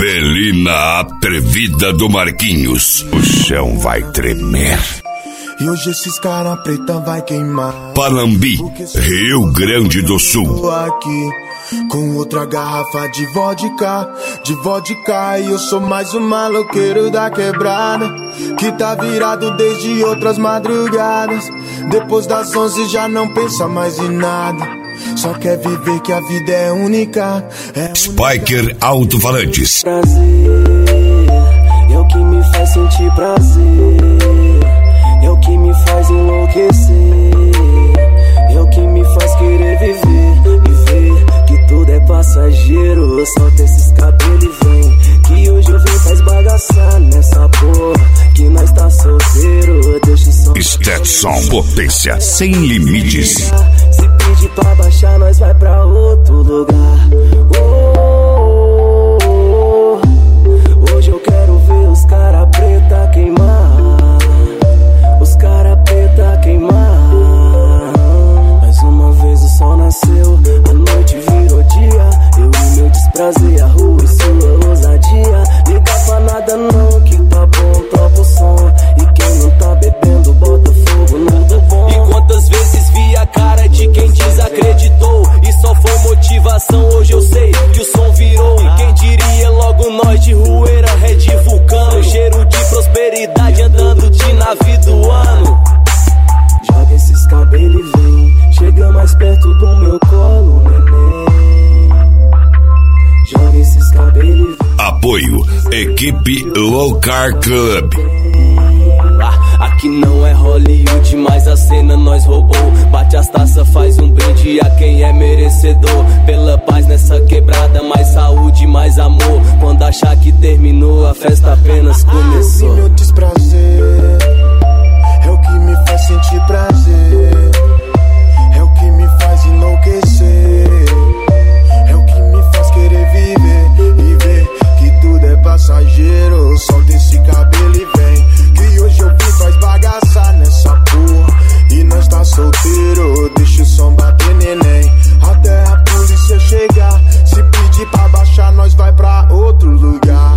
Melina atrevida do Marquinhos. O chão vai tremer. E hoje esses cara preta vai queimar. Panambi, Rio Grande do Sul. Aqui com outra garrafa de vodka, e eu sou mais um maloqueiro da quebrada, que tá virado desde outras madrugadas. Depois das 11 já não pensa mais em nada, só quer viver que a vida é única. Spiker Alto-Falantes. Prazer, é o que me faz sentir prazer, é o que me faz enlouquecer, é o que me faz querer viver, que tudo é passageiro. Solta esses cabelos e vem, que hoje eu vim pra esbagaçar nessa porra, que nós tá solteiro. Deixa o som. Stetson, potência sem limites. Se pedir pra baixar, nós vai pra outro lugar. Hoje eu quero ver os cara preta queimar, os cara preta queimar. Mais uma vez o sol nasceu, a noite virou dia, eu e meu desprazer, a rua e sua ousadia. Liga pra nada não, que tá bom, toca o som, e quem não tá bebendo bota fogo no do bom. E quantas vezes vi a cara de quem desacreditou, e só foi motivação, hoje eu sei que o som virou. E quem diria logo nós de Rueira, Red Vulcano, cheiro de prosperidade andando de navio do ano. Joga esses cabelos e vem, chega mais perto do meu colo, neném. Joga esses cabelos e vem. Apoio, equipe Low Car Club. Aqui não é Hollywood, mas a cena nós roubou. Bate as taças, faz um brinde a quem é merecedor. Pela paz nessa quebrada, mais saúde, mais amor. Quando achar que terminou, a festa apenas começou. O meu desprazer é o que me faz sentir prazer, é o que me faz enlouquecer, é o que me faz querer viver e ver que tudo é passageiro. Solta esse cabelo e vem, que hoje eu vim pra esbagaçar nessa porra, e nós tá solteiro. Deixa o som bater, neném, até a polícia chegar. Se pedir pra baixar, nós vai pra outro lugar.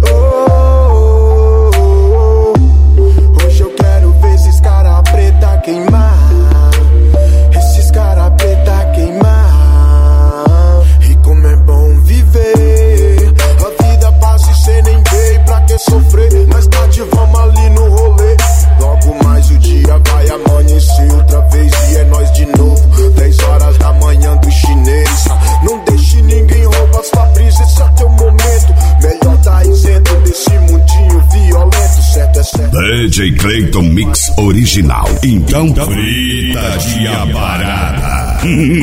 Hoje eu quero ver esses cara preta queimar, esses cara preta queimar. E como é bom viver, a vida passa e cê nem vê, pra que sofrer? Mais tarde vamos ali no rolê, logo mais o dia vai amanhecer outra vez, e é nós de novo, 10 horas da manhã do chinês. Não deixe ninguém roubar sua brisa, esse é teu momento, melhor tá isento desse mundinho violento, certo é certo. DJ Clayton Mix original. Então frita de abarada.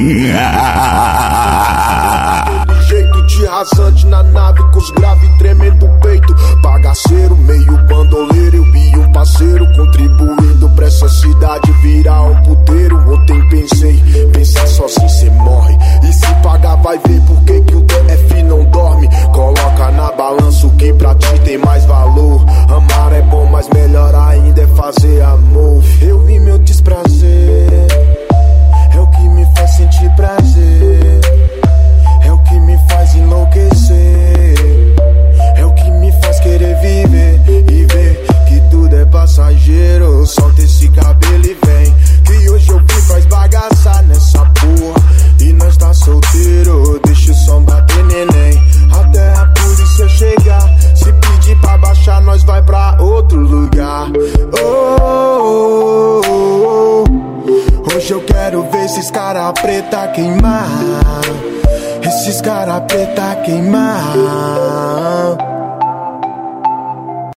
Jeito de rasante na nave, com os graves tremendo o peito. Bagaceiro, meio bandoleiro, eu vi um parceiro contribuindo pra essa cidade virar um puteiro. Ontem pensei, pensar sozinho cê morre, e se pagar vai ver por que que o DF não dorme. Coloca na balança o que pra ti tem mais valor. Amar é bom, mas melhor ainda é fazer amor. Eu vi meu desprazer, é o que me faz sentir prazer, é o que me faz enlouquecer, é o que me faz querer viver e ver que tudo é passageiro. Solta esse cabelo e vem, que hoje eu vim pra esbagaçar nessa porra, e nós tá solteiro. Deixa o som bater, neném, até a polícia chegar. Se pedir pra baixar, nós vai pra outro lugar. Hoje eu quero ver esses cara preta queimar, esses cara preta queimar.